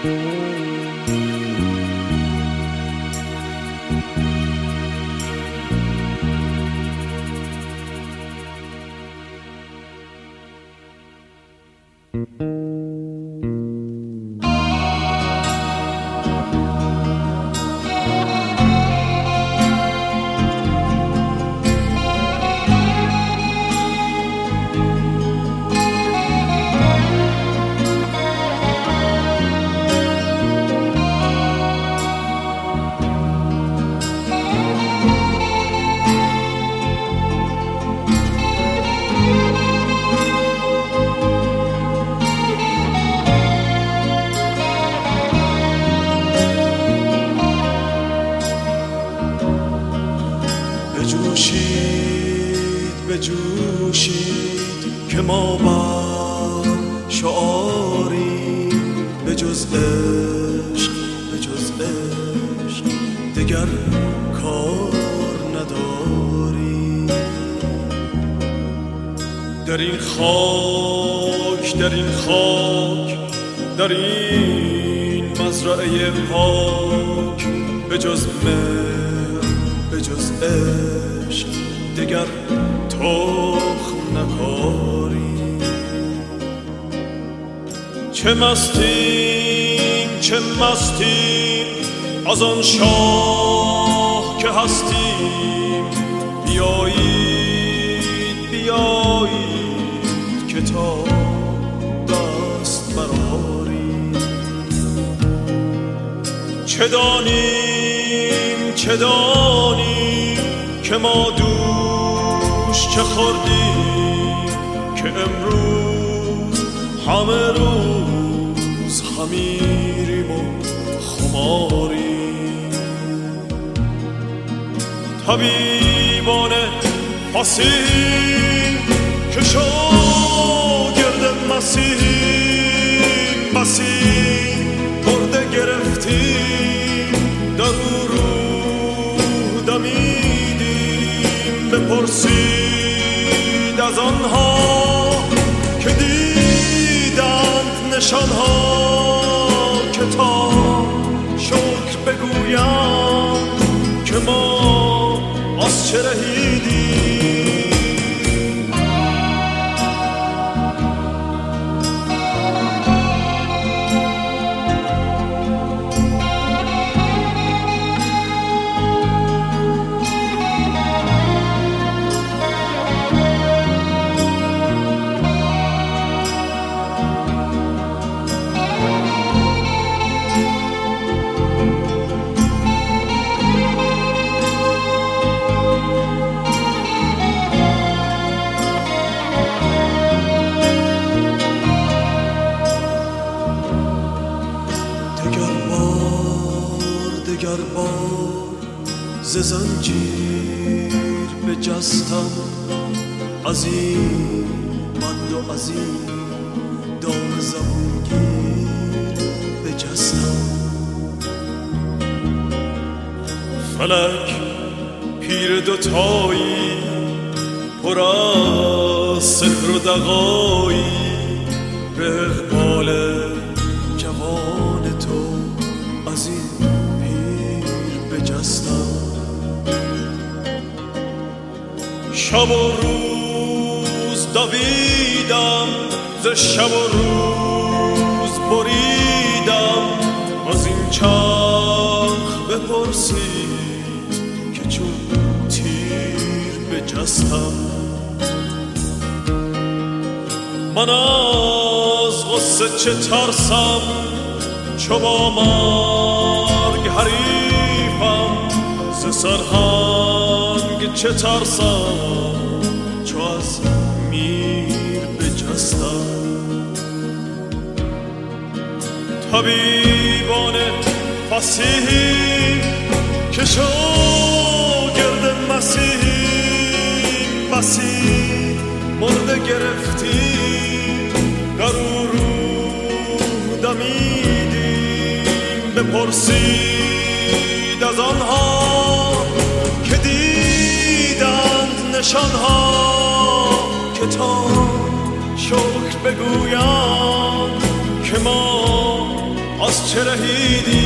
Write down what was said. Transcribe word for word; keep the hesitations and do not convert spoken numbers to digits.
بجوشید بجوشید که ما بر شعاریم، به جز عشق به جز عشق دگر کار نداریم. در این خاک در این خاک در این مزرعه پاک، به جز مهر به جز عشق دگر تخم نکاریم. چه مستیم چه مستیم از آن شاه که هستیم، بیایید بیایید که تا دست براریم. چه دانیم چه دانیم که ما دوش چه خوردیم، که امروز همه روز خمیریم و خماریم. طبیبان فصیح که شاگرد مسیحیم، مسیح مرده گرفتیم در او روح دمیدیم. بپرسید از آنها که دیدند نشانها، که تا شکر بگویند که ما از چه رهیدیم. دگر بار ز زنجیر بجستم، از این بند و از این دام زبونگیر بجستم. فلک پیر دوتایی پر از سحر و دغایی، به اقبال جوان تو از این شب و روز دویدم، ز شب و روز بریدم. از این چرخ بپرسید که چون تیر بجستم. من از غصه چه ترسم، چو با مرگ حریفم. ز سرهنگ چه ترسم، چو از میر بجستم. طبیبان فصیح که شاگرد مسیحیم، مسیح مرده گرفتیم در او روح دمیدیم. بپرسید از آنها که دیدند نشانها، که تا شکر بگویند که ما از چه رهیدی